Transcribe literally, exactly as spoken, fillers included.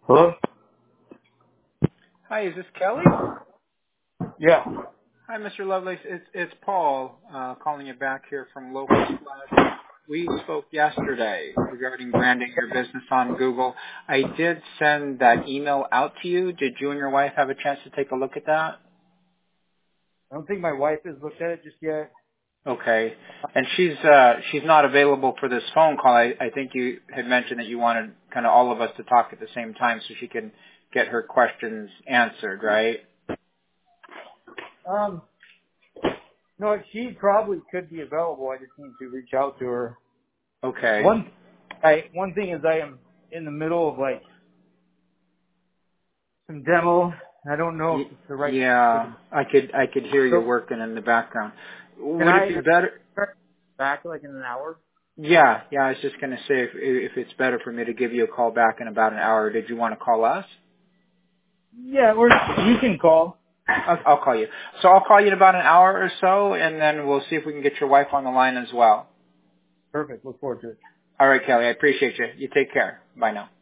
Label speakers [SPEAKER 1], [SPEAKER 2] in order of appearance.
[SPEAKER 1] Hello?
[SPEAKER 2] Hi, is this Kelly?
[SPEAKER 1] Yeah.
[SPEAKER 2] Hi, Mister Lovelace. It's it's Paul uh, calling you back here from Local Splash. We spoke yesterday regarding branding your business on Google. I did send that email out to you. Did you and your wife have a chance to take a look at that?
[SPEAKER 1] I don't think my wife has looked at it just yet.
[SPEAKER 2] Okay. And she's uh, she's not available for this phone call. I, I think you had mentioned that you wanted kind of all of us to talk at the same time so she can get her questions answered, right?
[SPEAKER 1] Um, no, she probably could be available. I just need to reach out to her.
[SPEAKER 2] Okay.
[SPEAKER 1] One, I, one thing is I am in the middle of like some demo. I don't know if
[SPEAKER 2] Y-
[SPEAKER 1] it's the right for
[SPEAKER 2] Yeah,
[SPEAKER 1] the,
[SPEAKER 2] I could I could hear you
[SPEAKER 1] so
[SPEAKER 2] working in the background.
[SPEAKER 1] can
[SPEAKER 2] Would it
[SPEAKER 1] I
[SPEAKER 2] be better?
[SPEAKER 1] back like in an hour?
[SPEAKER 2] Yeah, yeah. I was just going to say if if it's better for me to give you a call back in about an hour. Did you want to call us?
[SPEAKER 1] Yeah, or you can call.
[SPEAKER 2] I'll, I'll call you. So I'll call you in about an hour or so, and then we'll see if we can get your wife on the line as well.
[SPEAKER 1] Perfect. Look forward to it.
[SPEAKER 2] All right, Kelly. I appreciate you. You take care. Bye now.